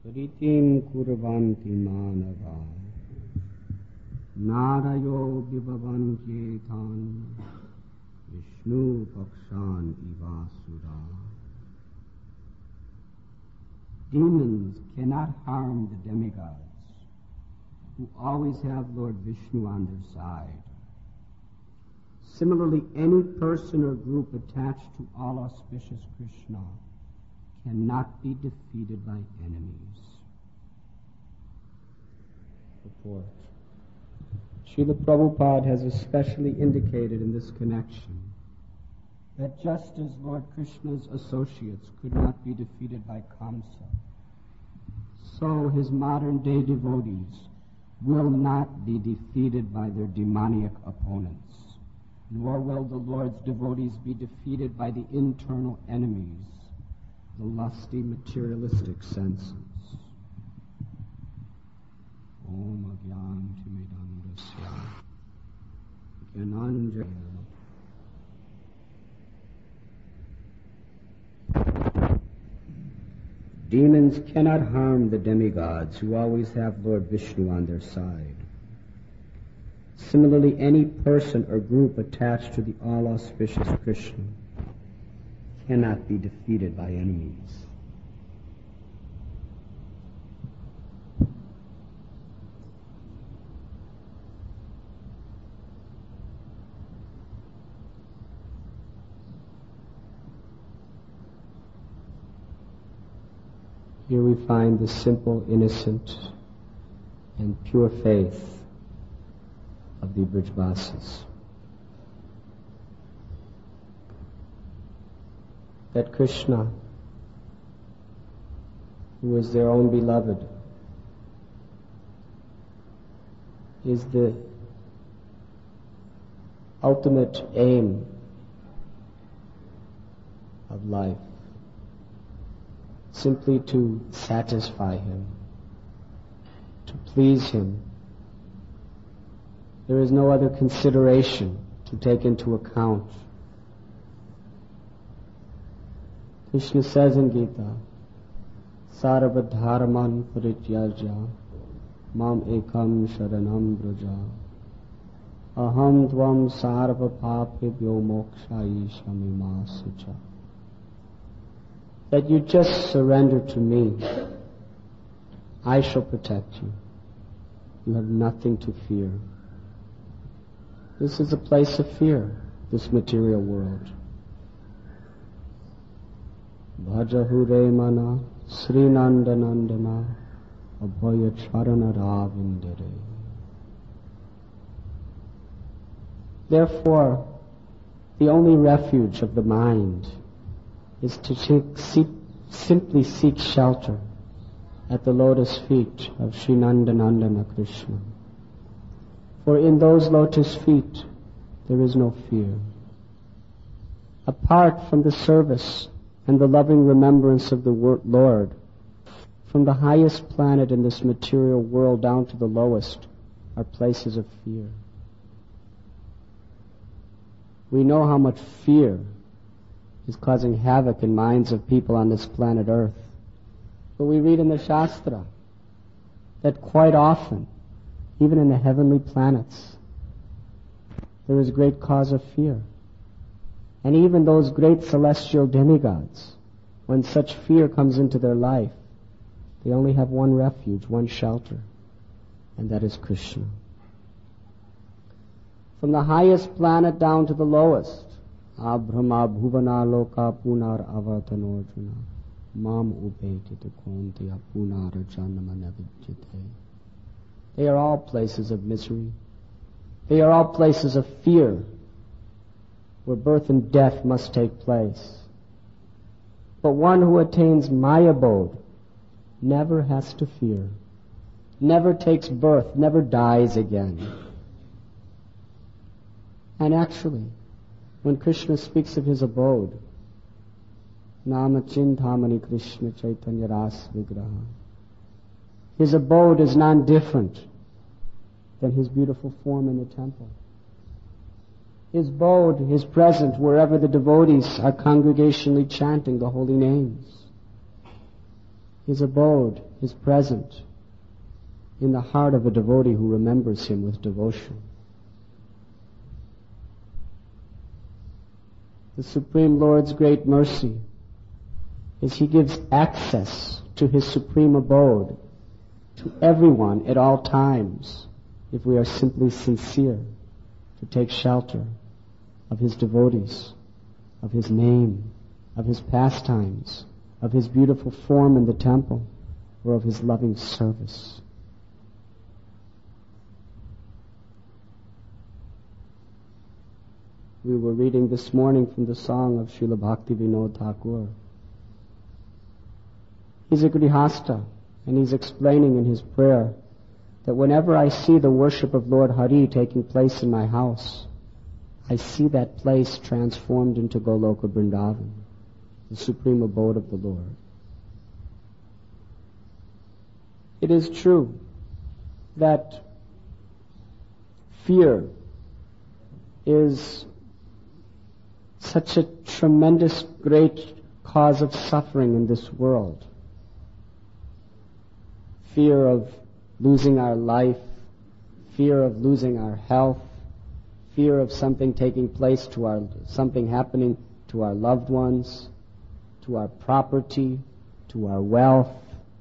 Ritim kurvanti manava Narayo vibhavanjetan Vishnu pakshan ivasura. Demons cannot harm the demigods, who always have Lord Vishnu on their side. Similarly, any person or group attached to all-auspicious Krishna cannot be defeated by enemies. Report. Srila Prabhupada has especially indicated in this connection that just as Lord Krishna's associates could not be defeated by Kamsa, so his modern-day devotees will not be defeated by their demoniac opponents, nor will the Lord's devotees be defeated by the internal enemies, the lusty materialistic senses. Om Agyantimidandasya Gyananjaya. Demons cannot harm the demigods, who always have Lord Vishnu on their side. Similarly, any person or group attached to the all-auspicious Krishna cannot be defeated by enemies. Here we find the simple, innocent, and pure faith of the Brijvasis. That Krishna, who is their own beloved, is the ultimate aim of life. Simply to satisfy him, to please him. There is no other consideration to take into account. Krishna says in Gita, Sarvadharman parityajya mam ekam sharanam braja aham tvam sarva papibhyo mokshayi shamimasucha. That you just surrender to me. I shall protect you. You have nothing to fear. This is a place of fear, this material world. Bhajahure mana Srinandanandana Abhaya Charana Ravindare. Therefore, the only refuge of the mind is to simply seek shelter at the lotus feet of Sri Nandanandana Krishna. For in those lotus feet there is no fear. Apart from the service and the loving remembrance of the Lord, from the highest planet in this material world down to the lowest are places of fear. We know how much fear is causing havoc in minds of people on this planet Earth. But we read in the Shastra that quite often, even in the heavenly planets, there is great cause of fear. And even those great celestial demigods, when such fear comes into their life, they only have one refuge, one shelter, and that is Krishna. From the highest planet down to the lowest, Abhrama bhuvana loka punar avatanojuna mam upetita kontiya punar janmanavijjate. They are all places of misery. They are all places of fear, where birth and death must take place. But one who attains my abode never has to fear, never takes birth, never dies again. And actually, when Krishna speaks of his abode, Nama Chintamani Krishna Chaitanya Ras Vigraha, his abode is non-different than his beautiful form in the temple. His abode is present wherever the devotees are congregationally chanting the holy names. his abode, his present, in the heart of a devotee who remembers him with devotion. The Supreme Lord's great mercy is he gives access to his supreme abode to everyone at all times if we are simply sincere to take shelter of his devotees, of his name, of his pastimes, of his beautiful form in the temple, or of his loving service. We were reading this morning from the song of Srila Bhaktivinoda Thakur. He's a Grihastha, and he's explaining in his prayer that whenever I see the worship of Lord Hari taking place in my house, I see that place transformed into Goloka Vrindavan, the supreme abode of the Lord. It is true that fear is such a tremendous, great cause of suffering in this world. Fear of losing our life, fear of losing our health, fear of something taking place something happening to our loved ones, to our property, to our wealth,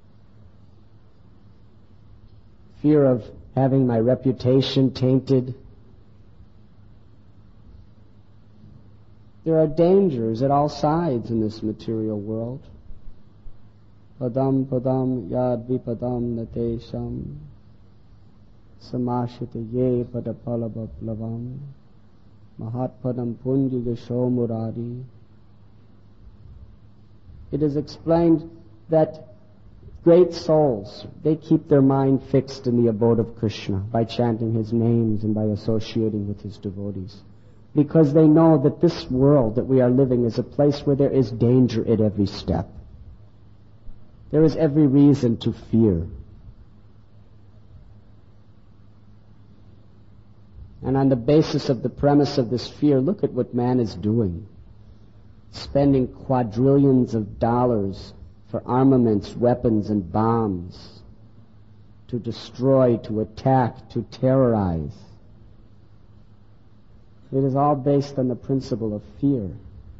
fear of having my reputation tainted. There are dangers at all sides in this material world. Padam padam yad vipadam natesham samashita ye padapalabhaplavam mahatpadam punjigasho murari. It is explained that great souls, they keep their mind fixed in the abode of Krishna by chanting his names and by associating with his devotees, because they know that this world that we are living is a place where there is danger at every step. There is every reason to fear. And on the basis of the premise of this fear, look at what man is doing. Spending quadrillions of dollars for armaments, weapons, and bombs to destroy, to attack, to terrorize. It is all based on the principle of fear.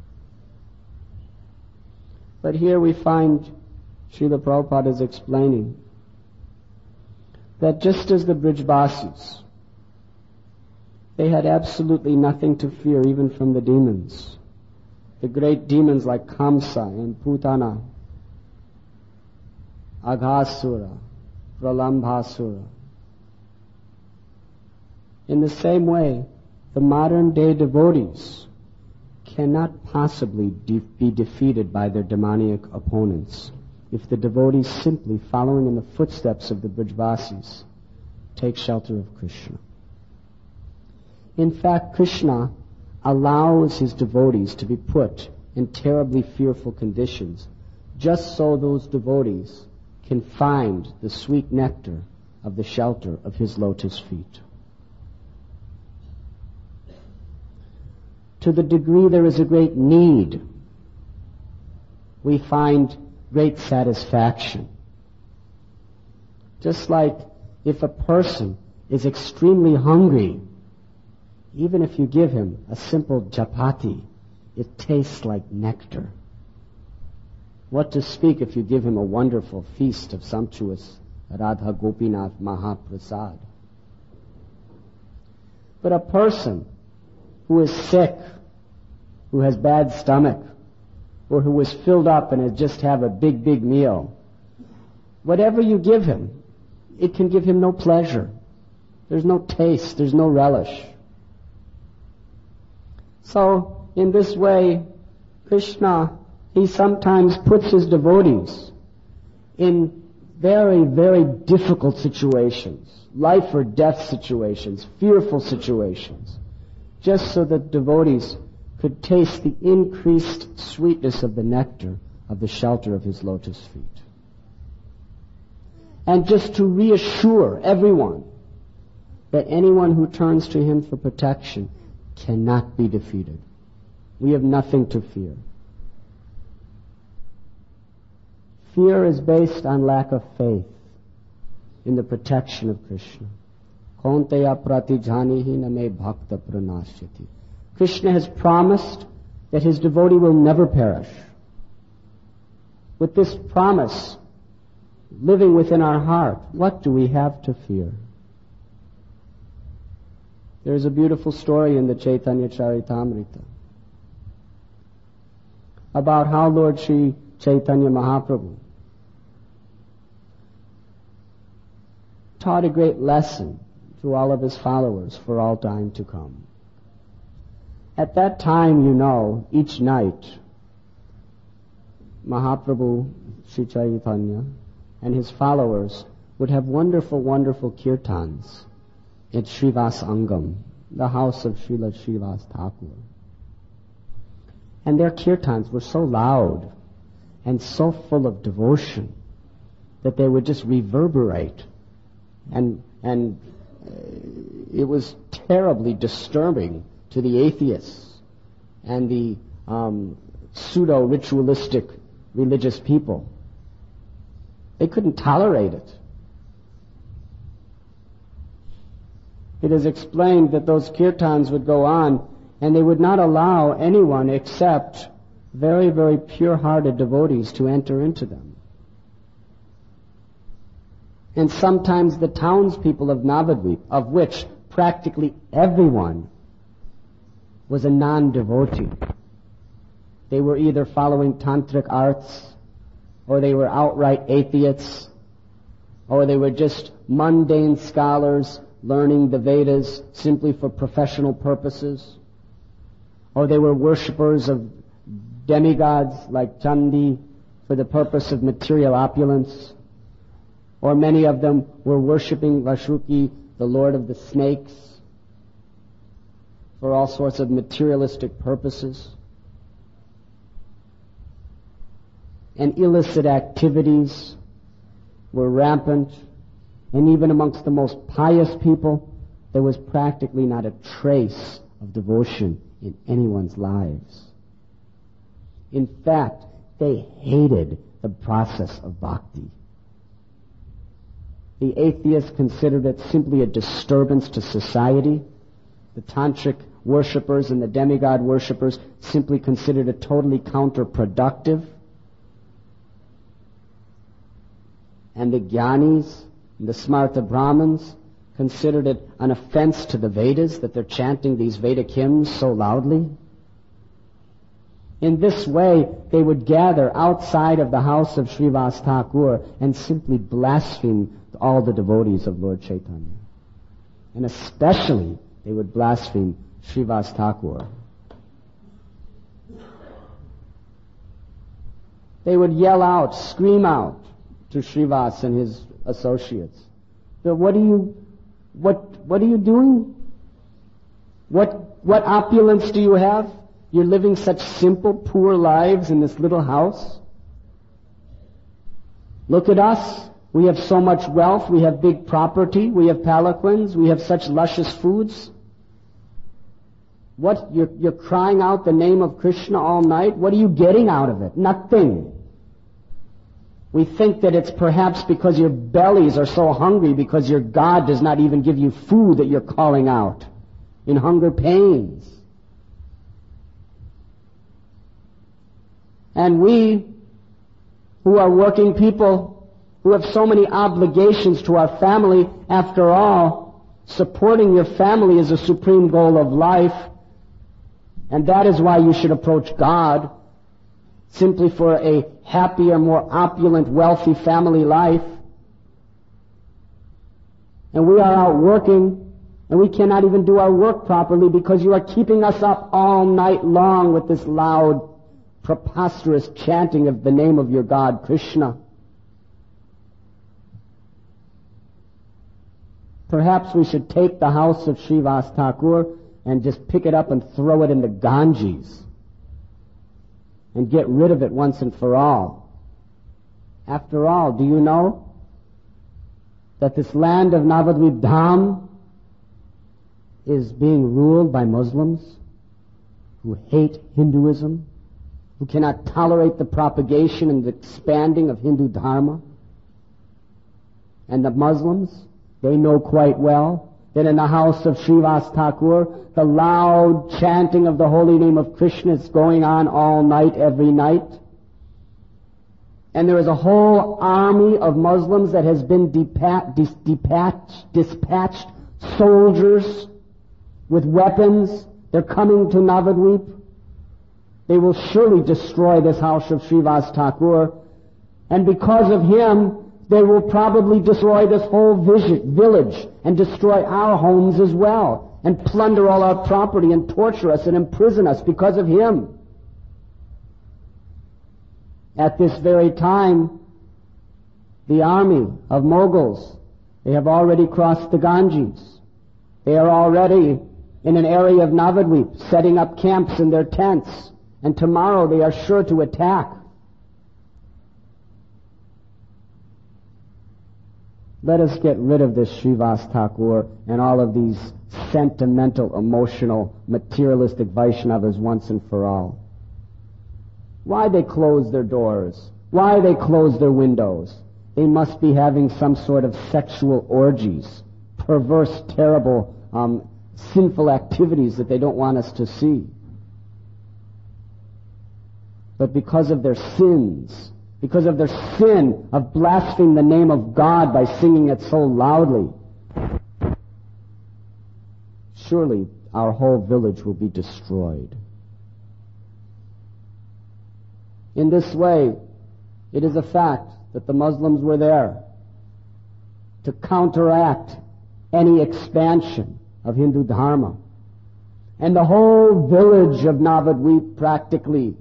But here we find Srila Prabhupada is explaining that just as the Brijbasis, they had absolutely nothing to fear even from the demons. The great demons like Kamsa and Putana, Aghasura, Pralambhasura. In the same way, the modern day devotees cannot possibly be defeated by their demoniac opponents if the devotees, simply following in the footsteps of the Brijbasis, take shelter of Krishna. In fact, Krishna allows his devotees to be put in terribly fearful conditions just so those devotees can find the sweet nectar of the shelter of his lotus feet. To the degree there is a great need, we find great satisfaction. Just like if a person is extremely hungry, even if you give him a simple chapati, it tastes like nectar. What to speak if you give him a wonderful feast of sumptuous Radha Gopinath Mahaprasad. But a person who is sick, who has bad stomach, or who was filled up and has just have a big, big meal, whatever you give him, it can give him no pleasure. There's no taste, there's no relish. So, in this way, Krishna, he sometimes puts his devotees in very, very difficult situations, life or death situations, fearful situations, just so that devotees could taste the increased sweetness of the nectar of the shelter of his lotus feet. And just to reassure everyone that anyone who turns to him for protection cannot be defeated. We have nothing to fear. Fear is based on lack of faith in the protection of Krishna. Kaunteya pratijhanihi na me bhakta pranashyati. Krishna has promised that his devotee will never perish. With this promise living within our heart, what do we have to fear? There is a beautiful story in the Chaitanya Charitamrita about how Lord Sri Chaitanya Mahaprabhu taught a great lesson to all of his followers for all time to come. At that time, you know, each night, Mahaprabhu Sri Chaitanya and his followers would have wonderful, wonderful kirtans at Srivas Angam, the house of Srila Srivas Thakur. And their kirtans were so loud and so full of devotion that they would just reverberate. And it was terribly disturbing to the atheists and the pseudo-ritualistic religious people. They couldn't tolerate it. It is explained that those kirtans would go on and they would not allow anyone except very, very pure-hearted devotees to enter into them. And sometimes the townspeople of Navadvip, of which practically everyone was a non-devotee. They were either following tantric arts, or they were outright atheists, or they were just mundane scholars learning the Vedas simply for professional purposes, or they were worshippers of demigods like Chandi for the purpose of material opulence, or many of them were worshipping Vasuki, the lord of the snakes, for all sorts of materialistic purposes. And illicit activities were rampant, and even amongst the most pious people, there was practically not a trace of devotion in anyone's lives. In fact, they hated the process of bhakti. The atheists considered it simply a disturbance to society. The tantric worshippers and the demigod worshippers simply considered it totally counterproductive. And the Jnanis, the Smarta Brahmins, considered it an offense to the Vedas that they're chanting these Vedic hymns so loudly. In this way, they would gather outside of the house of Srivas Thakur and simply blaspheme all the devotees of Lord Chaitanya. And especially, they would blaspheme Srivas Thakur. They would yell out, scream out to Srivas and his associates. So what are you doing? What opulence do you have? You're living such simple, poor lives in this little house. Look at us. We have so much wealth. We have big property. We have palanquins. We have such luscious foods. What? You're crying out the name of Krishna all night? What are you getting out of it? Nothing. We think that it's perhaps because your bellies are so hungry because your God does not even give you food that you're calling out in hunger pains. And we, who are working people, who have so many obligations to our family, after all, supporting your family is a supreme goal of life, and that is why you should approach God, simply for a happier, more opulent, wealthy family life. And we are out working, and we cannot even do our work properly because you are keeping us up all night long with this loud, preposterous chanting of the name of your God, Krishna. Perhaps we should take the house of Srivas Thakur and just pick it up and throw it in the Ganges and get rid of it once and for all. After all, do you know that this land of Navadvip Dham is being ruled by Muslims who hate Hinduism who cannot tolerate the propagation and the expanding of Hindu Dharma. And the Muslims, they know quite well that in the house of Srivas Thakur, the loud chanting of the holy name of Krishna is going on all night, every night. And there is a whole army of Muslims that has been dispatched, soldiers with weapons. They're coming to Navadvip. They will surely destroy this house of Srivas Thakur. And because of him, they will probably destroy this whole village and destroy our homes as well and plunder all our property and torture us and imprison us because of him. At this very time, the army of Mughals, they have already crossed the Ganges. They are already in an area of Navadvip, setting up camps in their tents, and tomorrow they are sure to attack. Let us get rid of this Srivas Thakur and all of these sentimental, emotional, materialistic Vaishnavas once and for all. Why they close their doors? Why they close their windows? They must be having some sort of sexual orgies, perverse, terrible, sinful activities that they don't want us to see. But because of their sins, because of their sin of blaspheming the name of God by singing it so loudly, surely our whole village will be destroyed. In this way, it is a fact that the Muslims were there to counteract any expansion of Hindu Dharma. And the whole village of Navadvip practically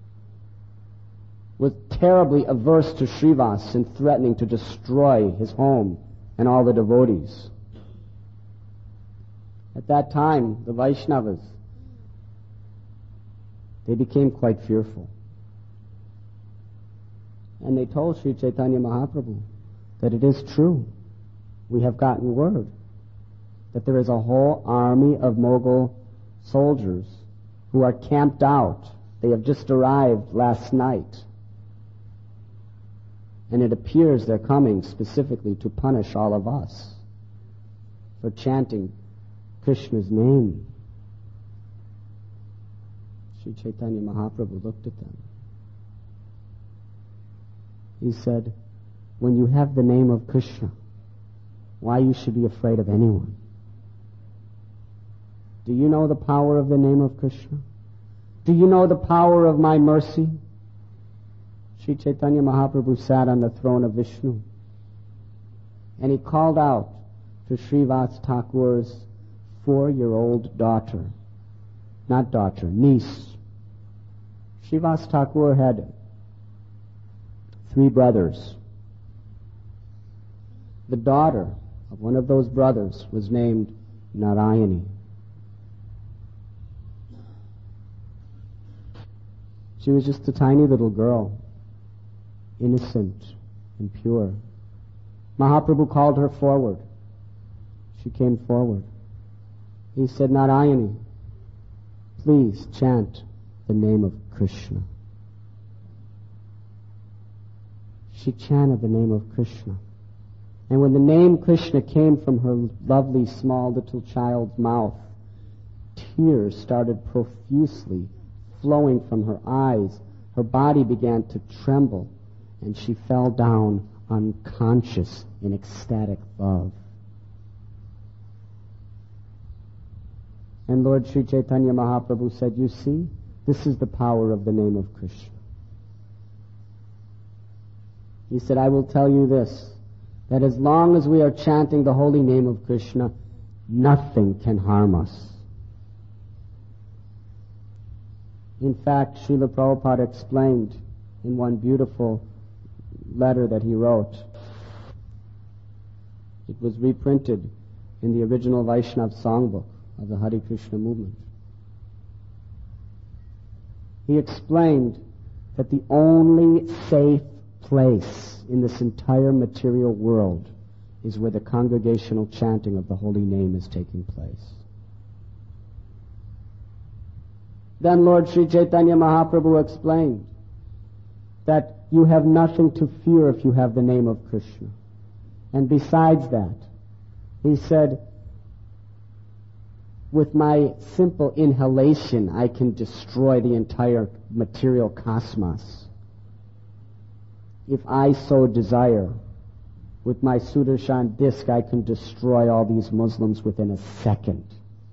was terribly averse to Srivas and threatening to destroy his home and all the devotees. At that time, the Vaishnavas, they became quite fearful. And they told Sri Chaitanya Mahaprabhu that it is true. We have gotten word that there is a whole army of Mughal soldiers who are camped out. They have just arrived last night. And it appears they're coming specifically to punish all of us for chanting Krishna's name. Sri Chaitanya Mahaprabhu looked at them. He said, when you have the name of Krishna, why you should be afraid of anyone? Do you know the power of the name of Krishna? Do you know the power of my mercy? Sri Chaitanya Mahaprabhu sat on the throne of Vishnu, and he called out to Srivas Thakur's 4-year-old daughter, not daughter, niece. Srivas Thakur had 3 brothers. The daughter of one of those brothers was named Narayani. She was just a tiny little girl, innocent and pure. Mahaprabhu called her forward. She came forward. He said, Narayani, please chant the name of Krishna. She chanted the name of Krishna. And when the name Krishna came from her lovely small little child's mouth, tears started profusely flowing from her eyes. Her body began to tremble, and she fell down unconscious in ecstatic love. And Lord Sri Chaitanya Mahaprabhu said, you see, this is the power of the name of Krishna. He said, I will tell you this, that as long as we are chanting the holy name of Krishna, nothing can harm us. In fact, Srila Prabhupada explained in one beautiful letter that he wrote. It was reprinted in the original Vaishnav songbook of the Hare Krishna movement. He explained that the only safe place in this entire material world is where the congregational chanting of the holy name is taking place. Then Lord Sri Chaitanya Mahaprabhu explained that you have nothing to fear if you have the name of Krishna. And besides that, he said, with my simple inhalation, I can destroy the entire material cosmos. If I so desire, with my Sudarshan disc, I can destroy all these Muslims within a second.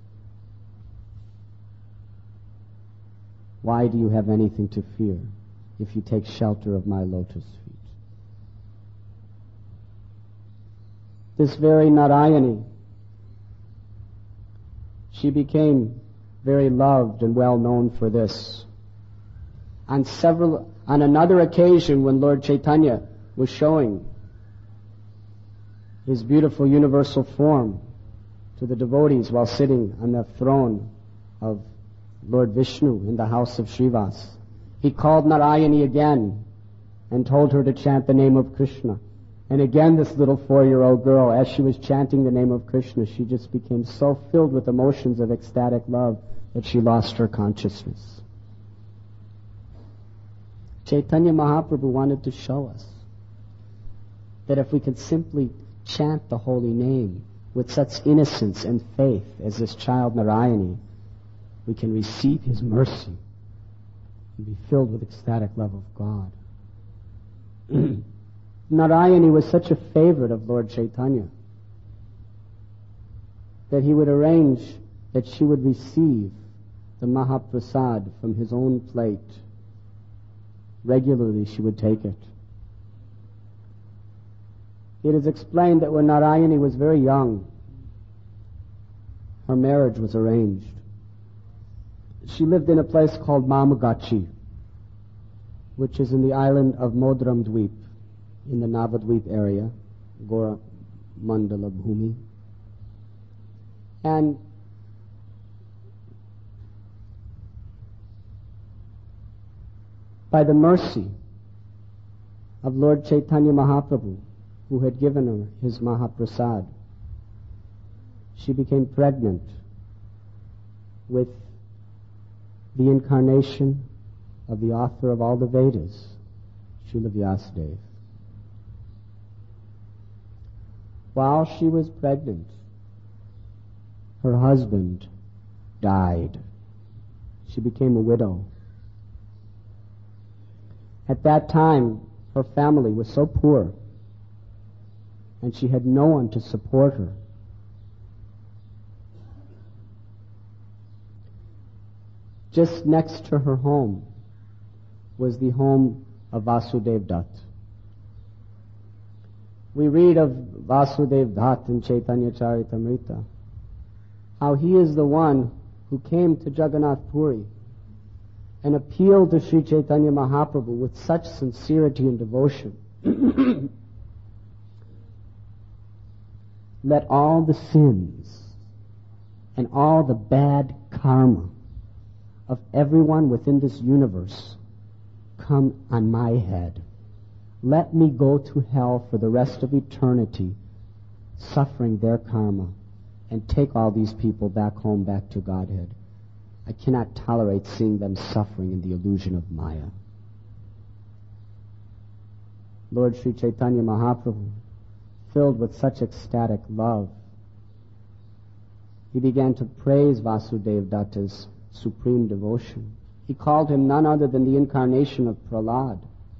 Why do you have anything to fear if you take shelter of my lotus feet? This very Narayani, she became very loved and well known for this. On another occasion when Lord Chaitanya was showing his beautiful universal form to the devotees while sitting on the throne of Lord Vishnu in the house of Srivas, he called Narayani again and told her to chant the name of Krishna. And again this little 4-year-old girl, as she was chanting the name of Krishna, she just became so filled with emotions of ecstatic love that she lost her consciousness. Chaitanya Mahaprabhu wanted to show us that if we could simply chant the holy name with such innocence and faith as this child Narayani, we can receive his mercy and be filled with ecstatic love of God. Narayani was such a favorite of Lord Chaitanya that he would arrange that she would receive the Mahaprasad from his own plate. Regularly she would take it. It is explained that when Narayani was very young, her marriage was arranged. She lived in a place called Mamagachi, which is in the island of Modram Dweep, in the Navadweep area, Gora Mandala Bhumi. And by the mercy of Lord Chaitanya Mahaprabhu, who had given her his Mahaprasad, she became pregnant with the incarnation of the author of all the Vedas, Srila Vyasadeva. While she was pregnant, her husband died. She became a widow. At that time, her family was so poor, and she had no one to support her. Just next to her home was the home of Vasudev Dutt. We read of Vasudev Dutt in Chaitanya Charitamrita, how he is the one who came to Jagannath Puri and appealed to Sri Chaitanya Mahaprabhu with such sincerity and devotion. Let all the sins and all the bad karma of everyone within this universe come on my head. Let me go to hell for the rest of eternity, suffering their karma, and take all these people back home, back to Godhead. I cannot tolerate seeing them suffering in the illusion of Maya. Lord Sri Chaitanya Mahaprabhu, filled with such ecstatic love, he began to praise Vasudev Dutta's supreme devotion. He called him none other than the incarnation of Prahlad.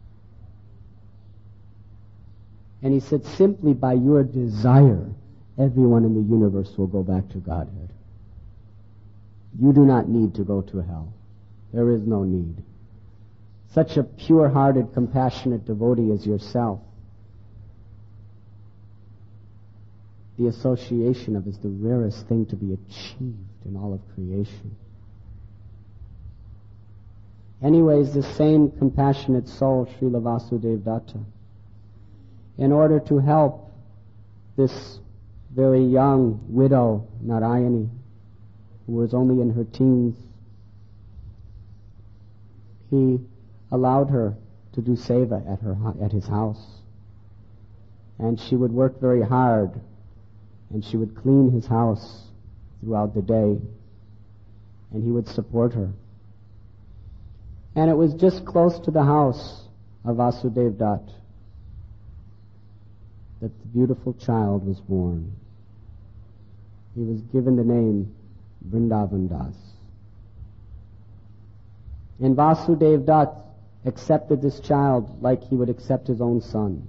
And he said, simply by your desire, everyone in the universe will go back to Godhead. You do not need to go to hell. There is no need. Such a pure-hearted, compassionate devotee as yourself, the association of is the rarest thing to be achieved in all of creation. Anyways, the same compassionate soul, Srila Vasudev Datta, in order to help this very young widow, Narayani, who was only in her teens, he allowed her to do seva at his house. And she would work very hard, and she would clean his house throughout the day, and he would support her. And it was just close to the house of Vasudev Dutt that the beautiful child was born. He was given the name Vrindavan Das. And Vasudev Dutt accepted this child like he would accept his own son.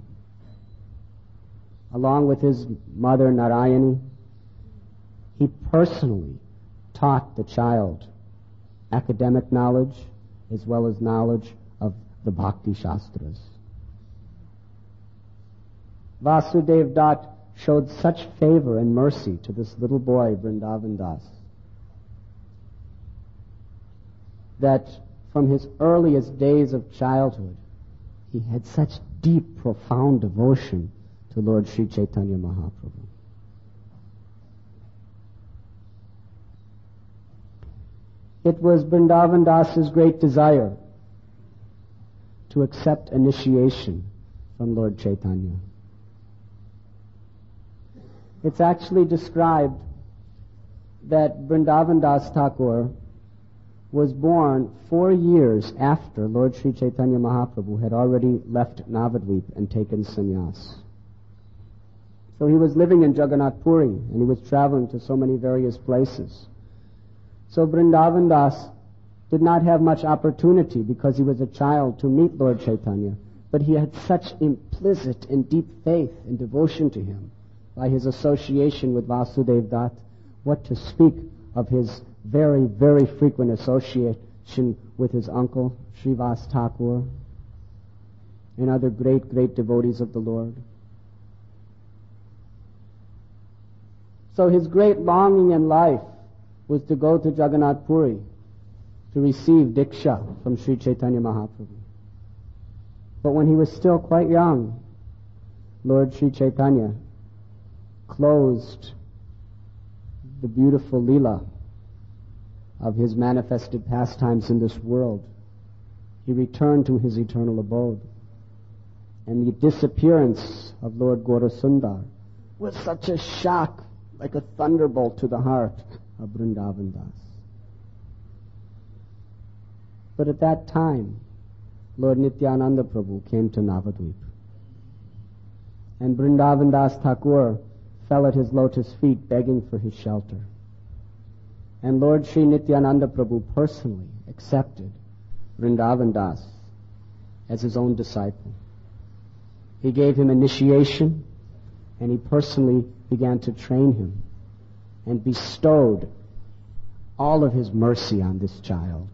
Along with his mother Narayani, he personally taught the child academic knowledge as well as knowledge of the Bhakti Shastras. Vasudev Dutt showed such favor and mercy to this little boy, Vrindavan Das, that from his earliest days of childhood, he had such deep, profound devotion to Lord Sri Chaitanya Mahaprabhu. It was Vrindavan Das's great desire to accept initiation from Lord Chaitanya. It's actually described that Vrindavan Das Thakur was born 4 years after Lord Sri Chaitanya Mahaprabhu had already left Navadvip and taken sannyas. So he was living in Jagannath Puri, and he was traveling to so many various places. So Vrindavan Das did not have much opportunity because he was a child to meet Lord Chaitanya, but he had such implicit and deep faith and devotion to him by his association with Vasudev Dutt. What to speak of his very, very frequent association with his uncle, Srivas Thakur, and other great, great devotees of the Lord. So his great longing in life was to go to Jagannath Puri to receive Diksha from Sri Chaitanya Mahaprabhu. But when he was still quite young, Lord Sri Chaitanya closed the beautiful Leela of his manifested pastimes in this world. He returned to his eternal abode. And the disappearance of Lord Gaurasundar was such a shock, like a thunderbolt to the heart of Vrindavan Das. But at that time, Lord Nityananda Prabhu came to Navadvip. And Vrindavan Das Thakur fell at his lotus feet begging for his shelter. And Lord Sri Nityananda Prabhu personally accepted Vrindavan Das as his own disciple. He gave him initiation, and he personally began to train him and bestowed all of his mercy on this child.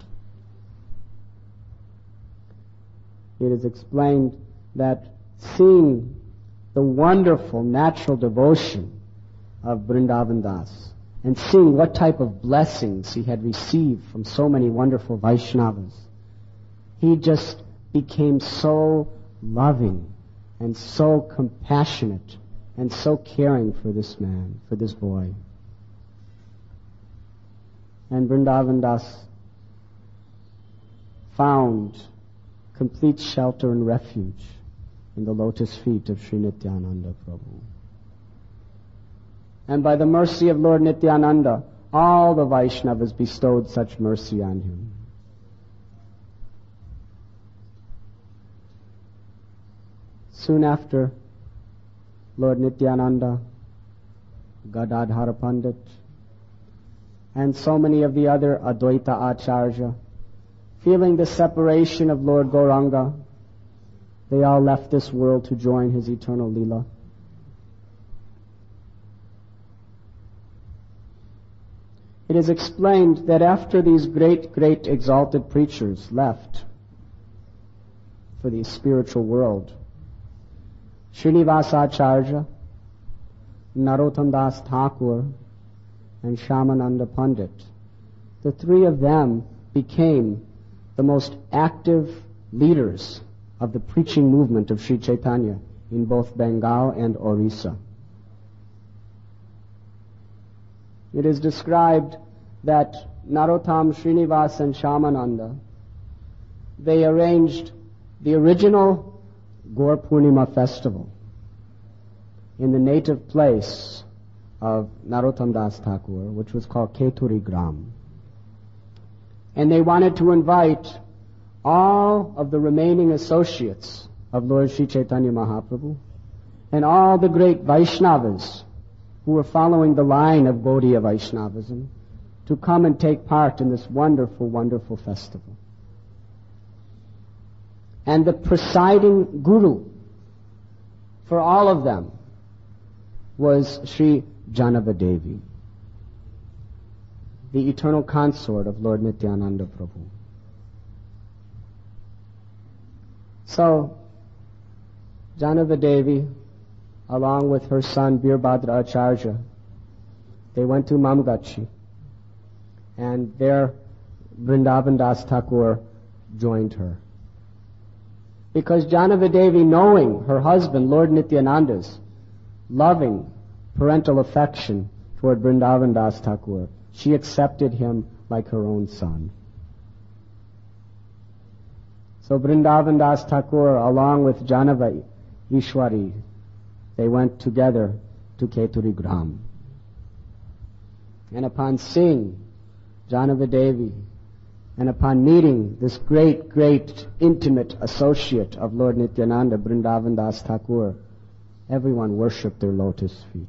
It is explained that seeing the wonderful natural devotion of Vrindavan Das and seeing what type of blessings he had received from so many wonderful Vaishnavas, he just became so loving and so compassionate and so caring for this man, for this boy. And Vrindavan Das found complete shelter and refuge in the lotus feet of Sri Nityananda Prabhu. And by the mercy of Lord Nityananda, all the Vaishnavas bestowed such mercy on him. Soon after, Lord Nityananda, Gadadhara Pandit, and so many of the other Advaita Acharya, feeling the separation of Lord Gauranga, they all left this world to join his eternal Leela. It is explained that after these great, great exalted preachers left for the spiritual world, Srinivasa Acharya, Narottam Das Thakur, and Shyamananda Pandit, the three of them became the most active leaders of the preaching movement of Sri Chaitanya in both Bengal and Orissa. It is described that Narottam, Srinivas, and Shyamananda, they arranged the original Gaur Purnima festival in the native place of Narottam Das Thakur, which was called Keturi Gram. And they wanted to invite all of the remaining associates of Lord Sri Chaitanya Mahaprabhu and all the great Vaishnavas who were following the line of Gaudiya Vaishnavism to come and take part in this wonderful, wonderful festival. And the presiding guru for all of them was Sri Janavadevi, the eternal consort of Lord Nityananda Prabhu. So, Janavadevi, along with her son Birbhadra Acharya, they went to Mamgachi, and there Vrindavan Das Thakur joined her. Because Janavadevi, knowing her husband, Lord Nityananda's loving parental affection toward Vrindavan Das Thakur, she accepted him like her own son. So Vrindavan Das Thakur, along with Janava Ishwari, they went together to Keturi Gram. And upon seeing Janavadevi, and upon meeting this great, great intimate associate of Lord Nityananda, Vrindavan Das Thakur, everyone worshipped their lotus feet.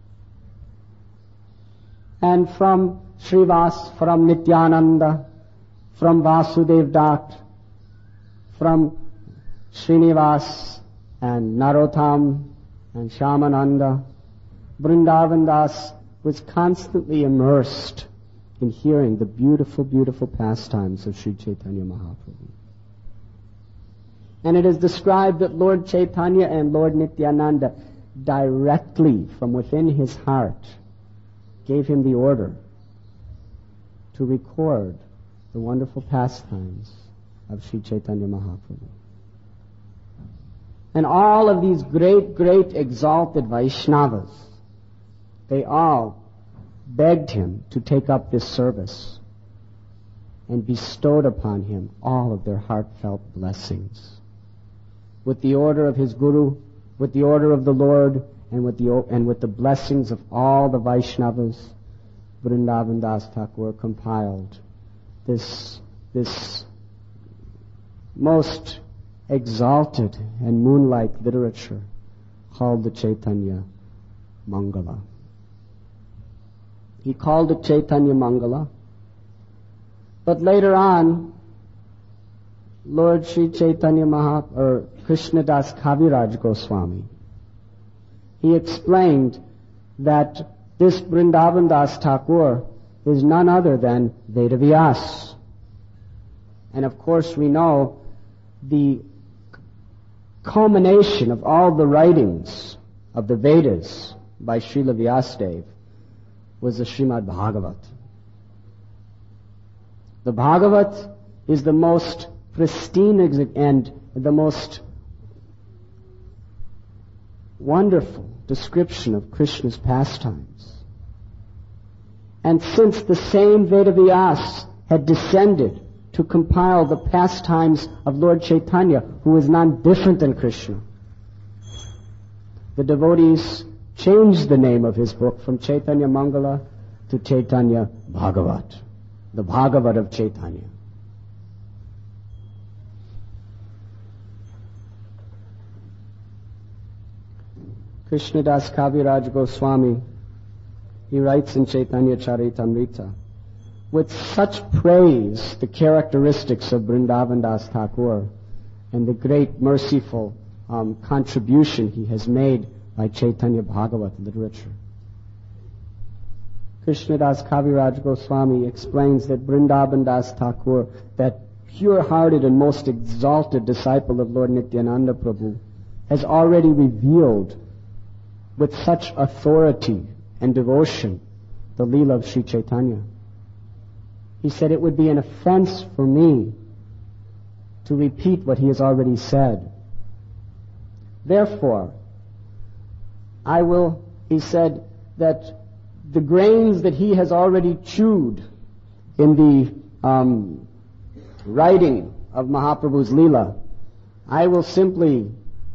And from Nityananda, from Vasudev Dat, from Srinivas and Narottam and Shyamananda, Vrindavan Das was constantly immersed in hearing the beautiful, beautiful pastimes of Sri Chaitanya Mahaprabhu. And it is described that Lord Chaitanya and Lord Nityananda directly from within his heart gave him the order to record the wonderful pastimes of Sri Chaitanya Mahaprabhu. And all of these great, great exalted Vaishnavas, they all begged him to take up this service and bestowed upon him all of their heartfelt blessings. With the order of his Guru, with the order of the Lord, and with the blessings of all the Vaishnavas, Vrindavan Das Thakur compiled this most exalted and moonlight literature called the Chaitanya Mangala. He called it Chaitanya Mangala, but later on, Lord Sri Chaitanya Krishnadas Kaviraj Goswami, he explained that this Vrindavan Das Thakur is none other than Vedavyas. And of course we know the culmination of all the writings of the Vedas by Srila Vyasadeva was the Srimad Bhagavat. The Bhagavat is the most pristine and the most wonderful description of Krishna's pastimes. And since the same Vedavyas had descended to compile the pastimes of Lord Chaitanya, who is none different than Krishna, the devotees changed the name of his book from Chaitanya Mangala to Chaitanya Bhagavat, the Bhagavat of Chaitanya. Krishnadas Kaviraj Goswami, he writes in Chaitanya Charitamrita, with such praise the characteristics of Vrindavan Das Thakur and the great merciful contribution he has made by Chaitanya Bhagavat literature. Krishnadas Kaviraj Goswami explains that Vrindavan Das Thakur, that pure-hearted and most exalted disciple of Lord Nityananda Prabhu, has already revealed with such authority and devotion the Leela of Sri Chaitanya. He said, it would be an offense for me to repeat what he has already said. Therefore, he said, that the grains that he has already chewed in the writing of Mahaprabhu's Leela, I will simply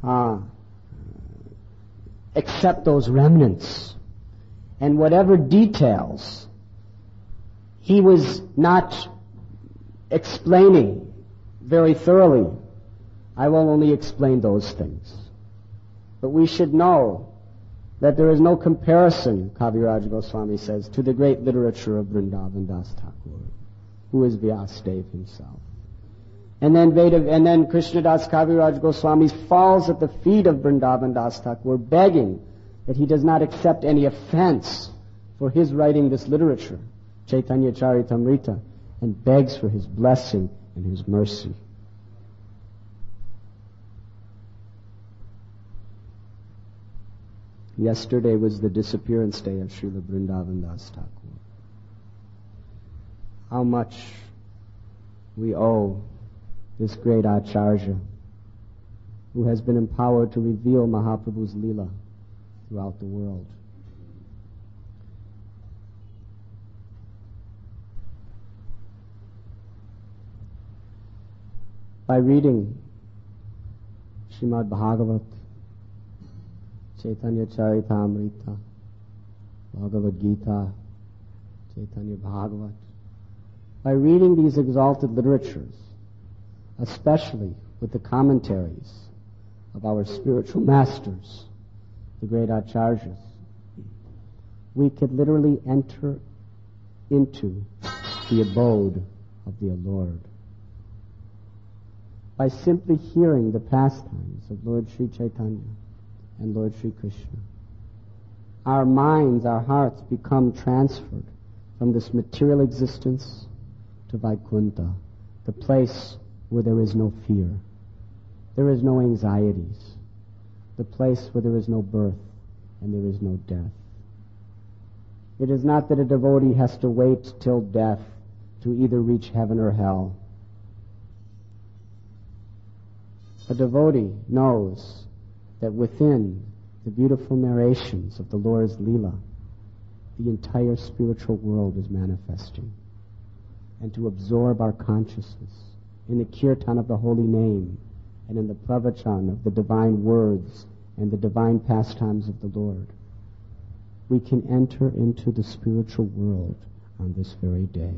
accept those remnants. And whatever details he was not explaining very thoroughly. I will only explain those things. But we should know that there is no comparison, Kaviraj Goswami says, to the great literature of Vrindavan Das Thakur, who is Vyasadeva himself. And then Krishnadas Kaviraj Goswami falls at the feet of Vrindavan Das Thakur, begging that he does not accept any offense for his writing this literature, Chaitanya Charitamrita, and begs for his blessing and his mercy. Yesterday was the disappearance day of Srila Vrindavan Das Thakur. How much we owe this great Acharya, who has been empowered to reveal Mahaprabhu's Leela throughout the world. By reading Srimad Bhagavat, Chaitanya Charitamrita, Bhagavad Gita, Chaitanya Bhagavat, by reading these exalted literatures, especially with the commentaries of our spiritual masters, the great Acharyas, we could literally enter into the abode of the Lord. By simply hearing the pastimes of Lord Sri Chaitanya and Lord Sri Krishna, our minds, our hearts become transferred from this material existence to Vaikuntha, the place where there is no fear, there is no anxieties, the place where there is no birth and there is no death. It is not that a devotee has to wait till death to either reach heaven or hell. A devotee knows that within the beautiful narrations of the Lord's Leela, the entire spiritual world is manifesting. And to absorb our consciousness in the kirtan of the holy name and in the pravachan of the divine words and the divine pastimes of the Lord, we can enter into the spiritual world on this very day.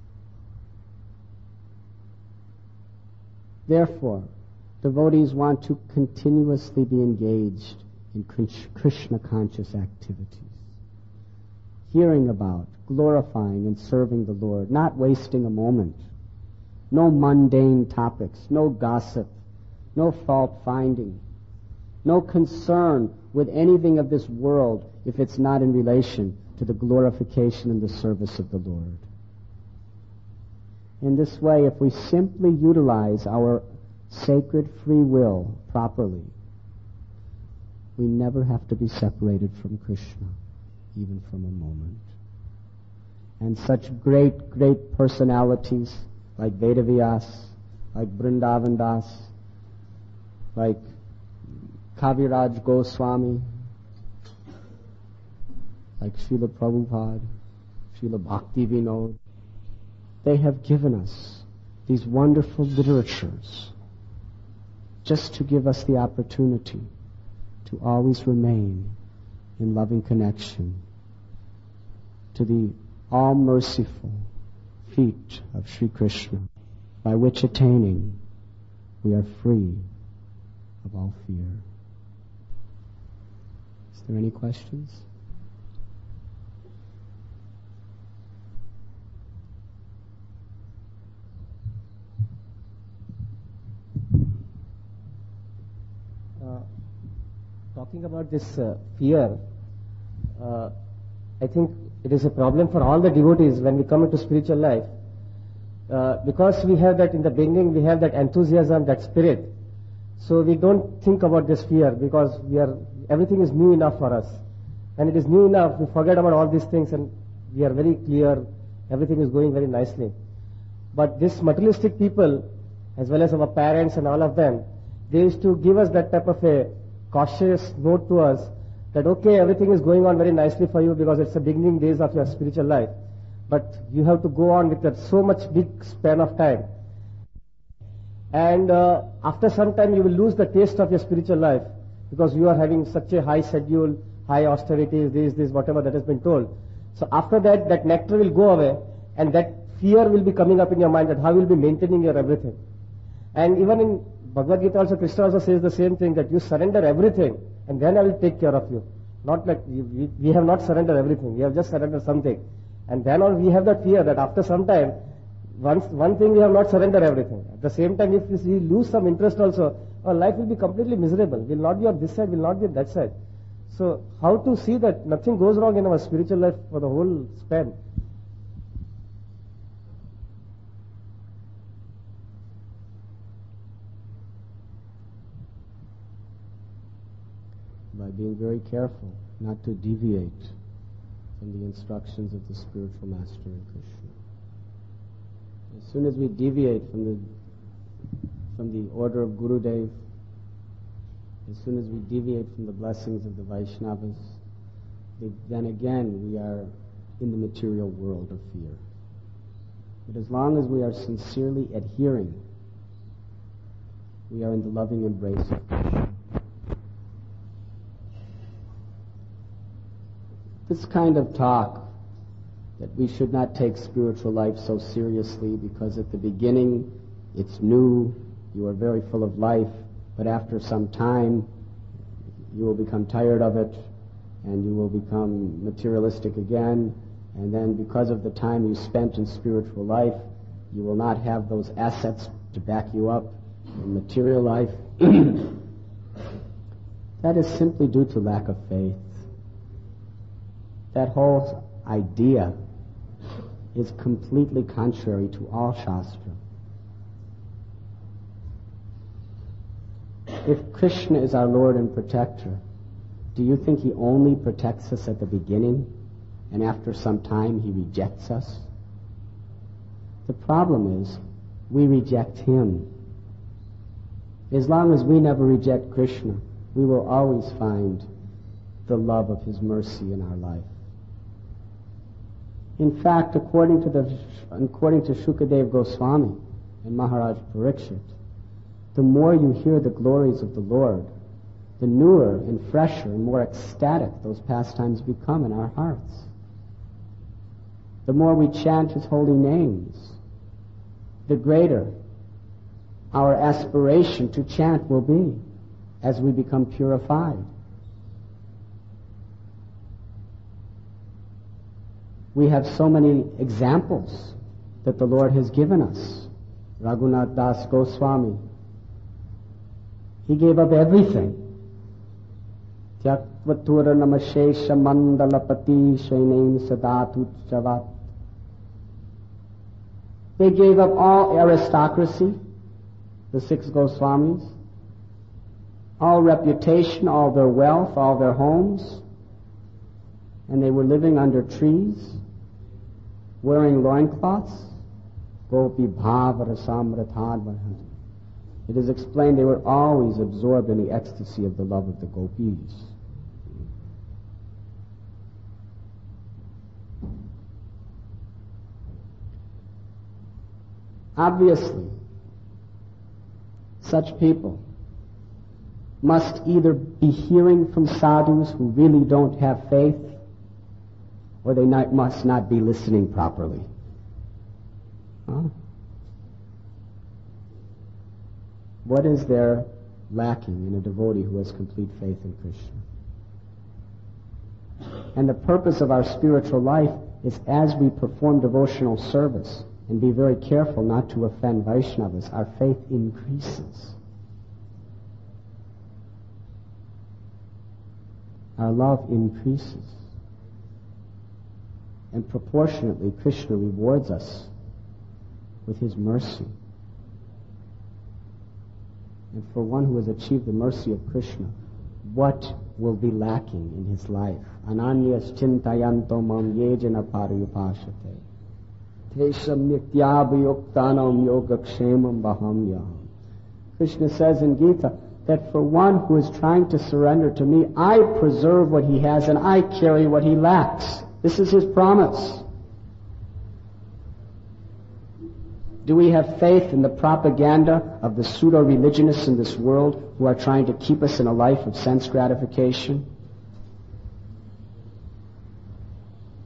Therefore, devotees want to continuously be engaged in Krishna-conscious activities, hearing about, glorifying, and serving the Lord, not wasting a moment. No mundane topics, no gossip, no fault-finding, no concern with anything of this world if it's not in relation to the glorification and the service of the Lord. In this way, if we simply utilize our sacred free will properly, we never have to be separated from Krishna, even from a moment. And such great, great personalities like Vedavyas, like Vrindavan Das, like Kaviraj Goswami, like Srila Prabhupada, Srila Bhakti Vinod, they have given us these wonderful literatures just to give us the opportunity to always remain in loving connection to the all-merciful feet of Sri Krishna, by which attaining we are free of all fear. Is there any questions? Talking about this fear, I think it is a problem for all the devotees when we come into spiritual life. Because we have that in the beginning, we have that enthusiasm, that spirit. So we don't think about this fear because everything is new enough for us. And it is new enough, we forget about all these things and we are very clear, everything is going very nicely. But this materialistic people, as well as our parents and all of them, they used to give us that type of a cautious note to us that okay, everything is going on very nicely for you because it's the beginning days of your spiritual life. But you have to go on with that so much big span of time. And after some time you will lose the taste of your spiritual life because you are having such a high schedule, high austerities, this, whatever that has been told. So after that, that nectar will go away and that fear will be coming up in your mind that how you will be maintaining your everything. And even in Bhagavad Gita also, Krishna also says the same thing, that you surrender everything and then I will take care of you. Not like we have not surrendered everything, we have just surrendered something. And then on we have that fear that after some time, one thing we have not surrendered everything. At the same time, if we lose some interest also, our life will be completely miserable. We'll not be on this side, we'll not be on that side. So how to see that nothing goes wrong in our spiritual life for the whole span? By being very careful not to deviate from the instructions of the spiritual master in Krishna. As soon as we deviate from the order of Gurudev, as soon as we deviate from the blessings of the Vaishnavas, then again we are in the material world of fear. But as long as we are sincerely adhering, we are in the loving embrace of Krishna. This kind of talk, that we should not take spiritual life so seriously because at the beginning it's new, you are very full of life, but after some time you will become tired of it and you will become materialistic again, and then because of the time you spent in spiritual life, you will not have those assets to back you up in material life. That is simply due to lack of faith. That whole idea is completely contrary to all Shastra. If Krishna is our Lord and Protector, do you think He only protects us at the beginning and after some time He rejects us? The problem is we reject Him. As long as we never reject Krishna, we will always find the love of His mercy in our life. In fact, according to Shukadev Goswami and Maharaj Parikshit, the more you hear the glories of the Lord, the newer and fresher and more ecstatic those pastimes become in our hearts. The more we chant His holy names, the greater our aspiration to chant will be as we become purified. We have so many examples that the Lord has given us. Raghunath Das Goswami, he gave up everything. Tyaktvatura namashesha mandalapati shainain sadatu javat. They gave up all aristocracy, the 6 Goswamis, all reputation, all their wealth, all their homes, and they were living under trees, wearing loincloths. Gopi bhava rasamratadvarhan. It is explained they were always absorbed in the ecstasy of the love of the gopis. Obviously, such people must either be hearing from sadhus who really don't have faith, or they must not be listening properly. Huh? What is there lacking in a devotee who has complete faith in Krishna? And the purpose of our spiritual life is, as we perform devotional service and be very careful not to offend Vaishnavas, our faith increases. Our love increases. And proportionately, Krishna rewards us with His mercy. And for one who has achieved the mercy of Krishna, what will be lacking in his life? Ananyas chintayanto mam yejana pariyupashate. Tesham nityabhayuktanam yogakshemam bahamyam. Krishna says in Gita that for one who is trying to surrender to me, I preserve what he has and I carry what he lacks. This is His promise. Do we have faith in the propaganda of the pseudo-religionists in this world who are trying to keep us in a life of sense gratification?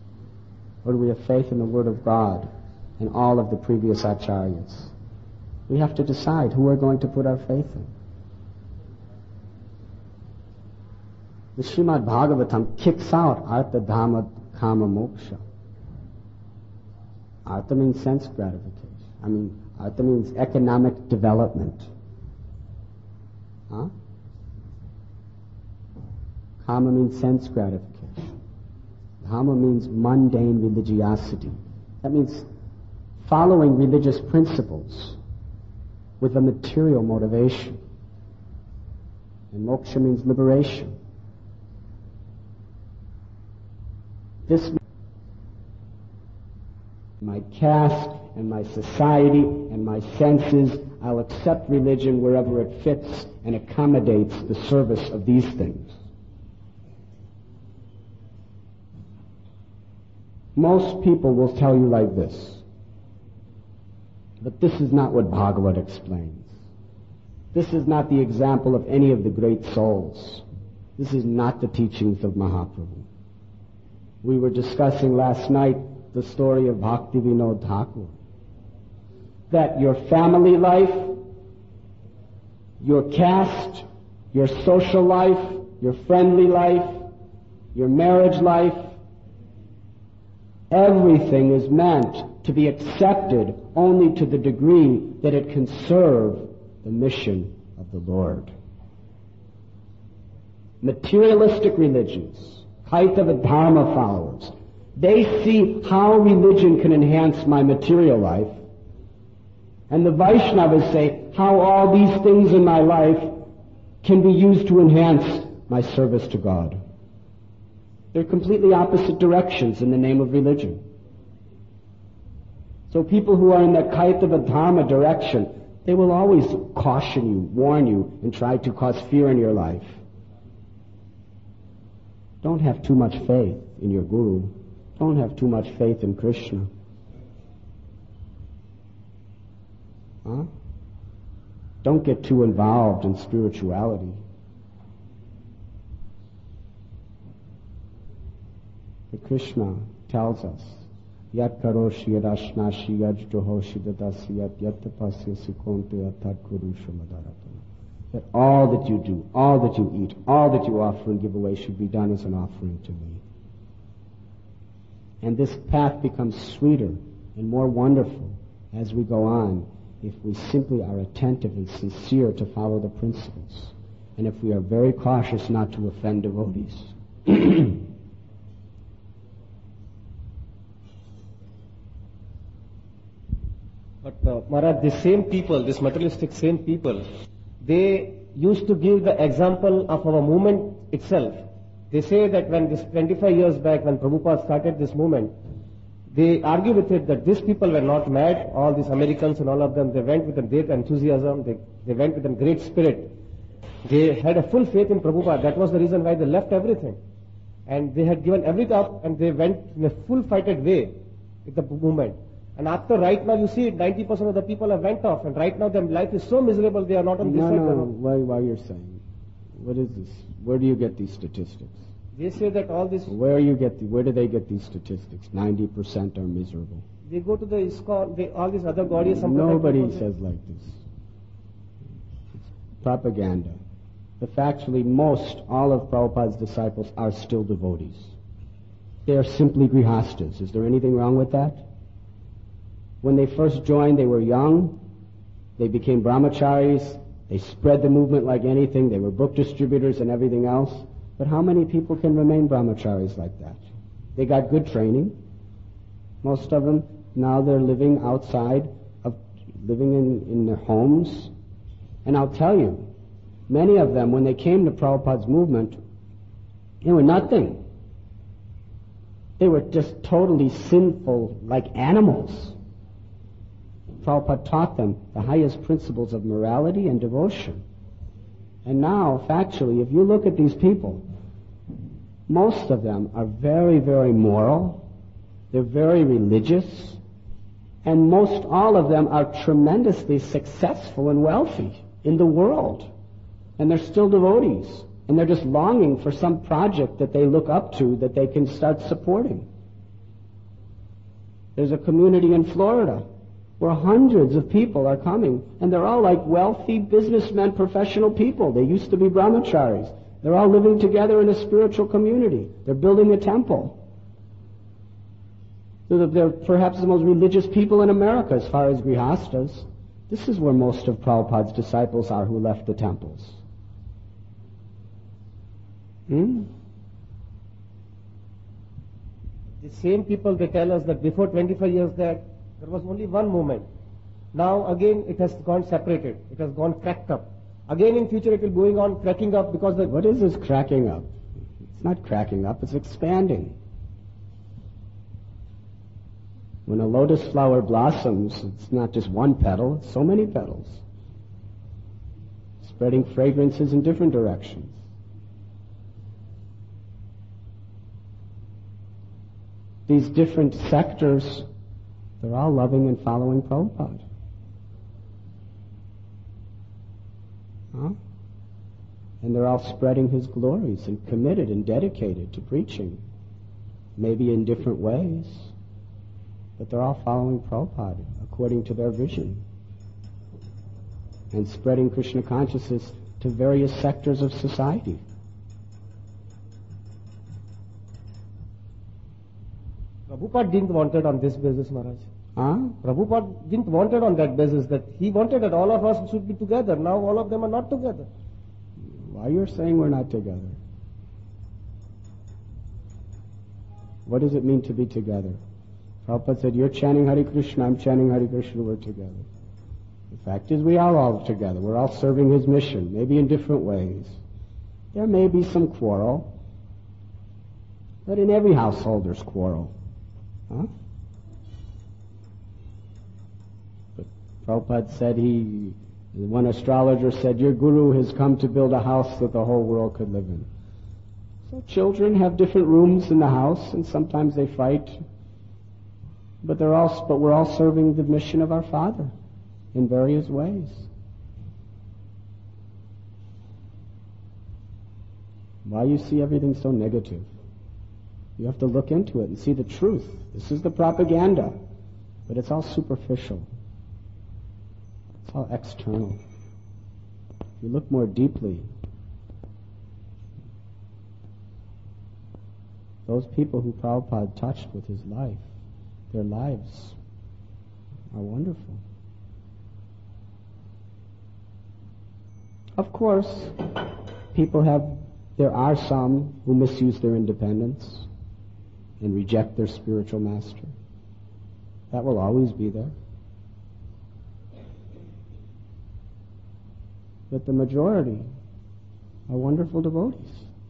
Or do we have faith in the Word of God and all of the previous acharyas? We have to decide who we're going to put our faith in. The Srimad Bhagavatam kicks out Artha Dhamma Kama Moksha. Artha means sense gratification. Artha means economic development. Huh? Kama means sense gratification. Dhamma means mundane religiosity. That means following religious principles with a material motivation. And moksha means liberation. This my caste and my society and my senses, I'll accept religion wherever it fits and accommodates the service of these things. Most people will tell you like this, but this is not what Bhagavad explains. This is not the example of any of the great souls. This is not the teachings of Mahaprabhu. We were discussing last night the story of Bhaktivinoda Thakur. That your family life, your caste, your social life, your friendly life, your marriage life, everything is meant to be accepted only to the degree that it can serve the mission of the Lord. Materialistic religions, Kaitava Dharma followers, they see how religion can enhance my material life, and the Vaishnavas say how all these things in my life can be used to enhance my service to God. They're completely opposite directions in the name of religion. So people who are in that Kaitava Dharma direction, they will always caution you, warn you, and try to cause fear in your life. Don't have too much faith in your Guru. Don't have too much faith in Krishna. Huh? Don't get too involved in spirituality. But Krishna tells us, Yat karoshi yadashnashi yajdohoshi dadasi yat yatapasya sikonte yatat kurushamadharatana. That all that you do, all that you eat, all that you offer and give away should be done as an offering to me. And this path becomes sweeter and more wonderful as we go on if we simply are attentive and sincere to follow the principles, and if we are very cautious not to offend devotees. But Maharaj, the same people, this materialistic same people, they used to give the example of our movement itself. They say that when this 25 years back, when Prabhupada started this movement, they argue with it that these people were not mad, all these Americans and all of them, they went with a great enthusiasm, they went with a great spirit. They had a full faith in Prabhupada. That was the reason why they left everything. And they had given everything up and they went in a full-fighted way with the movement. And after right now, you see, 90% of the people have went off, and right now their life is so miserable, they are not on this side. No, why you're saying? What is this? Where do you get these statistics? They say that all this... Where do they get these statistics? 90% are miserable. They go to the ISKCON, all these other Gaudiya Sampradaya. Nobody says like this. It's propaganda. But factually, all of Prabhupada's disciples are still devotees. They are simply grihastas. Is there anything wrong with that? When they first joined, they were young. They became brahmacharis. They spread the movement like anything. They were book distributors and everything else. But how many people can remain brahmacharis like that? They got good training. Most of them, now they're living outside of living in their homes. And I'll tell you, many of them, when they came to Prabhupada's movement, they were nothing. They were just totally sinful, like animals. Prabhupada taught them the highest principles of morality and devotion. And now, factually, if you look at these people, most of them are very, very moral. They're very religious. And most all of them are tremendously successful and wealthy in the world. And they're still devotees. And they're just longing for some project that they look up to that they can start supporting. There's a community in Florida where hundreds of people are coming, and they're all like wealthy businessmen, professional people. They used to be brahmacharis. They're all living together in a spiritual community. They're building a temple. They're perhaps the most religious people in America as far as grihastas. This is where most of Prabhupada's disciples are who left the temples. The same people, they tell us that before 25 years that there was only one movement. Now again it has gone separated. It has gone cracked up. Again in future it will going on cracking up because the... What is this cracking up? It's not cracking up, it's expanding. When a lotus flower blossoms, it's not just one petal, it's so many petals. Spreading fragrances in different directions. These different sectors, they're all loving and following Prabhupada. Huh? And they're all spreading his glories and committed and dedicated to preaching, maybe in different ways, but they're all following Prabhupada according to their vision and spreading Krishna consciousness to various sectors of society. Prabhupada didn't want it on this basis, Maharaj. Huh? Prabhupada didn't want it on that basis, that he wanted that all of us should be together. Now all of them are not together. Why you're saying we're not together? What does it mean to be together? Prabhupada said, you're chanting Hare Krishna, I'm chanting Hare Krishna, we're together. The fact is we are all together. We're all serving his mission, maybe in different ways. There may be some quarrel, but in every household there's quarrel. Huh? But Prabhupada said one astrologer said, your guru has come to build a house that the whole world could live in. So children have different rooms in the house, and sometimes they fight, but we're all serving the mission of our Father in various ways. Why you see everything so negative? You have to look into it and see the truth. This is the propaganda, but it's all superficial. It's all external. If you look more deeply, those people who Prabhupada touched with his life, their lives are wonderful. Of course, there are some who misuse their independence and reject their spiritual master. That will always be there. But the majority are wonderful devotees.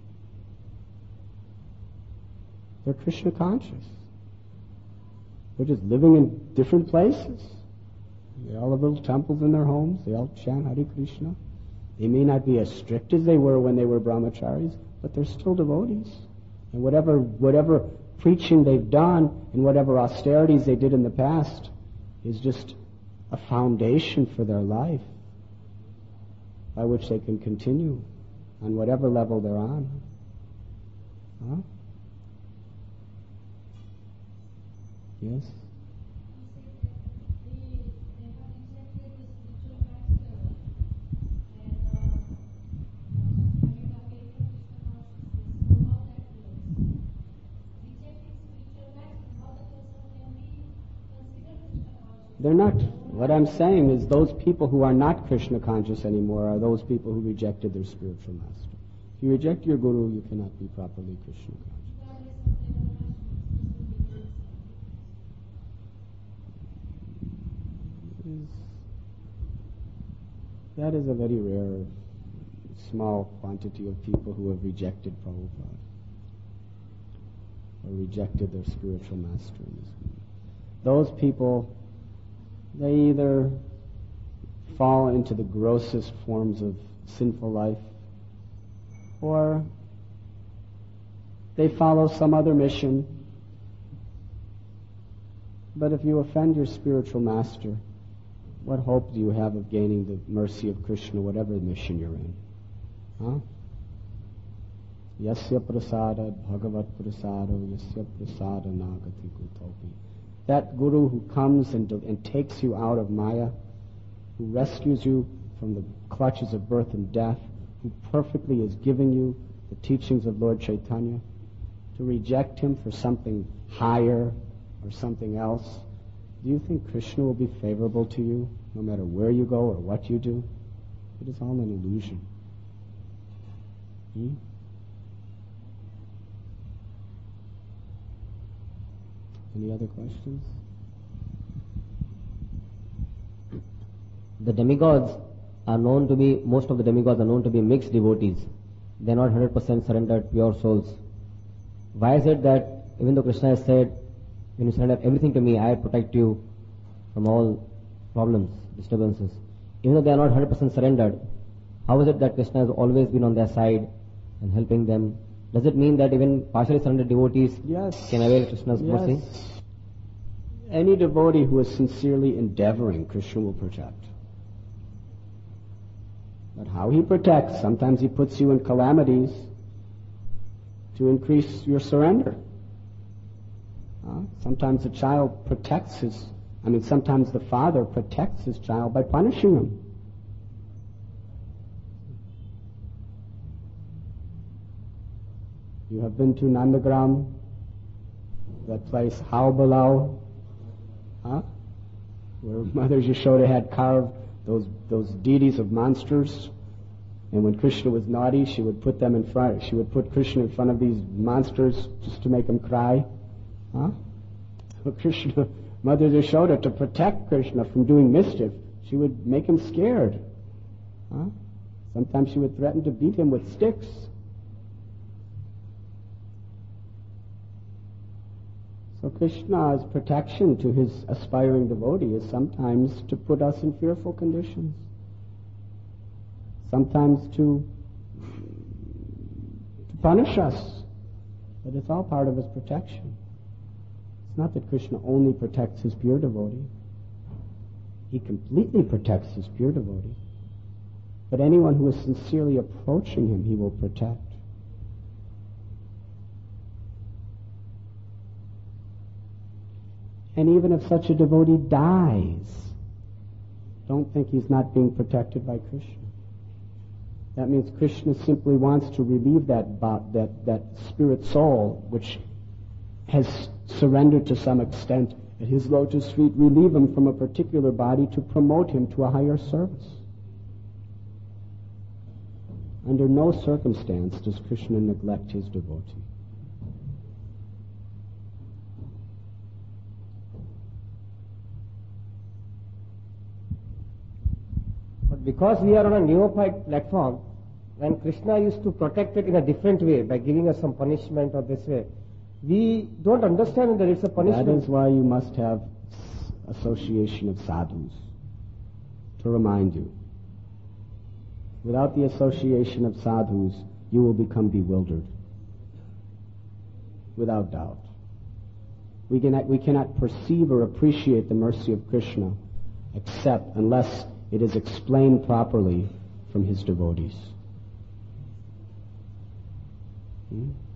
They're Krishna conscious. They're just living in different places. They all have little temples in their homes. They all chant Hare Krishna. They may not be as strict as they were when they were brahmacharis, but they're still devotees. And whatever preaching they've done and whatever austerities they did in the past is just a foundation for their life by which they can continue on whatever level they're on. Huh? Yes? They're not. What I'm saying is those people who are not Krishna conscious anymore are those people who rejected their spiritual master. If you reject your guru, you cannot be properly Krishna conscious. That is a very rare, small quantity of people who have rejected Prabhupada or rejected their spiritual master. Those people, they either fall into the grossest forms of sinful life, or they follow some other mission. But if you offend your spiritual master, what hope do you have of gaining the mercy of Krishna, whatever mission you're in? Huh? Yasya prasada bhagavat prasado yasya prasada nagati kutopi. That Guru who comes and takes you out of Maya, who rescues you from the clutches of birth and death, who perfectly is giving you the teachings of Lord Chaitanya, to reject him for something higher or something else, do you think Krishna will be favorable to you no matter where you go or what you do? It is all an illusion. Any other questions? The demigods are known to be, most of the demigods are known to be mixed devotees. They are not 100% surrendered pure souls. Why is it that even though Krishna has said, when you surrender everything to me, I protect you from all problems, disturbances. Even though they are not 100% surrendered, how is it that Krishna has always been on their side and helping them? Does it mean that even partially surrendered devotees can avail Krishna's mercy? Any devotee who is sincerely endeavoring, Krishna will protect. But how he protects, sometimes he puts you in calamities to increase your surrender. Sometimes the child protects sometimes the father protects his child by punishing him. You have been to Nandagram, that place, Haubalau, where Mother Yashoda had carved those deities of monsters, and when Krishna was naughty, she would put Krishna in front of these monsters just to make him cry. Krishna, Mother Yashoda, to protect Krishna from doing mischief, she would make him scared. Sometimes she would threaten to beat him with sticks. So Krishna's protection to his aspiring devotee is sometimes to put us in fearful conditions, sometimes to punish us, but it's all part of his protection. It's not that Krishna only protects his pure devotee. He completely protects his pure devotee. But anyone who is sincerely approaching him, he will protect. And even if such a devotee dies, don't think he's not being protected by Krishna. That means Krishna simply wants to relieve that spirit soul which has surrendered to some extent at his lotus feet, relieve him from a particular body to promote him to a higher service. Under no circumstance does Krishna neglect his devotee. But because we are on a neophyte platform, when Krishna used to protect it in a different way, by giving us some punishment or this way, we don't understand that it's a punishment. That is why you must have association of sadhus to remind you. Without the association of sadhus, you will become bewildered. Without doubt. We cannot perceive or appreciate the mercy of Krishna except unless it is explained properly from his devotees.